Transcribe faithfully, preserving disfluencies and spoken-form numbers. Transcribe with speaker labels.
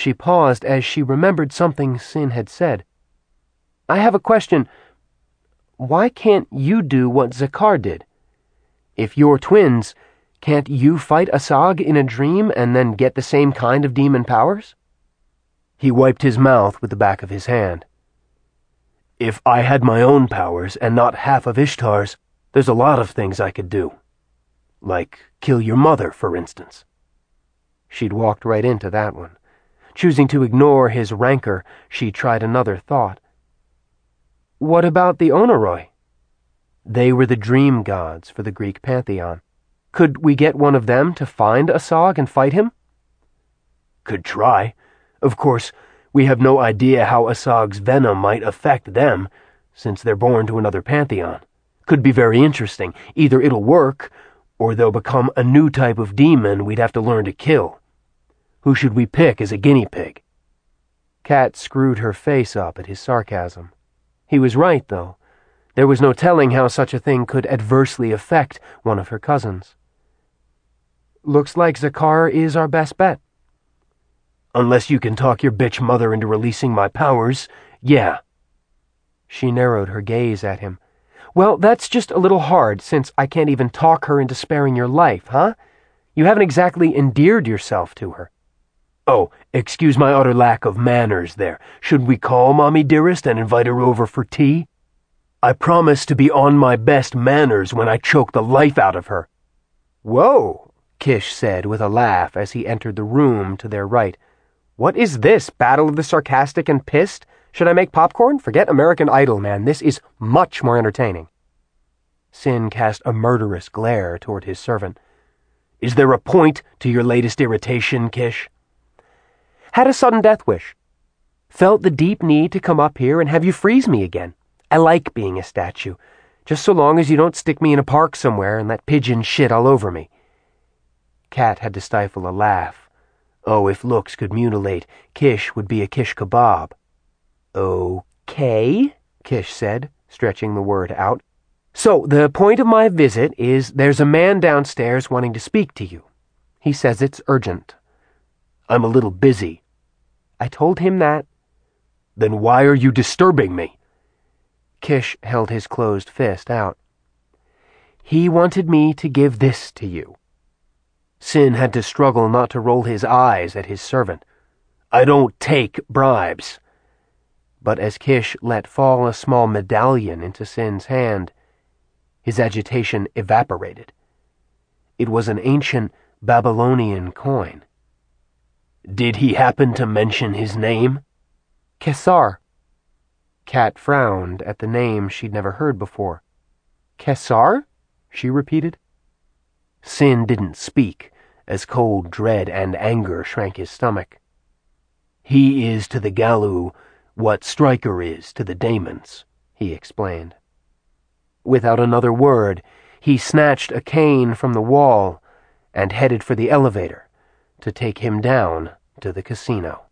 Speaker 1: She paused as she remembered something Sin had said. "I have a question. Why can't you do what Zakar did? If you're twins, can't you fight Asag in a dream and then get the same kind of demon powers?" He wiped his mouth with the back of his hand. "If I had my own powers and not half of Ishtar's, there's a lot of things I could do. Like kill your mother, for instance." She'd walked right into that one. Choosing to ignore his rancor, she tried another thought. "What about the Onoroi?" They were the dream gods for the Greek pantheon. Could we get one of them to find Asag and fight him? "Could try. Of course, we have no idea how Asag's venom might affect them, since they're born to another pantheon. Could be very interesting. Either it'll work, or they'll become a new type of demon we'd have to learn to kill. Who should we pick as a guinea pig?" Kat screwed her face up at his sarcasm. He was right, though. There was no telling how such a thing could adversely affect one of her cousins. "Looks like Zakar is our best bet." "Unless you can talk your bitch mother into releasing my powers, yeah." She narrowed her gaze at him. "Well, that's just a little hard, since I can't even talk her into sparing your life, huh? You haven't exactly endeared yourself to her." "Oh, excuse my utter lack of manners there. Should we call Mommy Dearest and invite her over for tea? I promise to be on my best manners when I choke the life out of her." "Whoa," Kish said with a laugh as he entered the room to their right. "What is this, Battle of the Sarcastic and Pissed? Should I make popcorn? Forget American Idol, man. This is much more entertaining." Sin cast a murderous glare toward his servant. "Is there a point to your latest irritation, Kish?" "Had a sudden death wish. Felt the deep need to come up here and have you freeze me again. I like being a statue, just so long as you don't stick me in a park somewhere and let pigeons shit all over me." Kat had to stifle a laugh. Oh, if looks could mutilate, Kish would be a Kish kebab. "Okay," Kish said, stretching the word out. "So, the point of my visit is there's a man downstairs wanting to speak to you. He says it's urgent." "I'm a little busy." "I told him that." "Then why are you disturbing me?" Kish held his closed fist out. "He wanted me to give this to you." Sin had to struggle not to roll his eyes at his servant. "I don't take bribes." But as Kish let fall a small medallion into Sin's hand, his agitation evaporated. It was an ancient Babylonian coin. "Did he happen to mention his name?" "Kesar." Kat frowned at the name she'd never heard before. "Kesar?" she repeated. Sin didn't speak, as cold dread and anger shrank his stomach. "He is to the Galu what Stryker is to the Daemons," he explained. Without another word, he snatched a cane from the wall and headed for the elevator to take him down to the casino.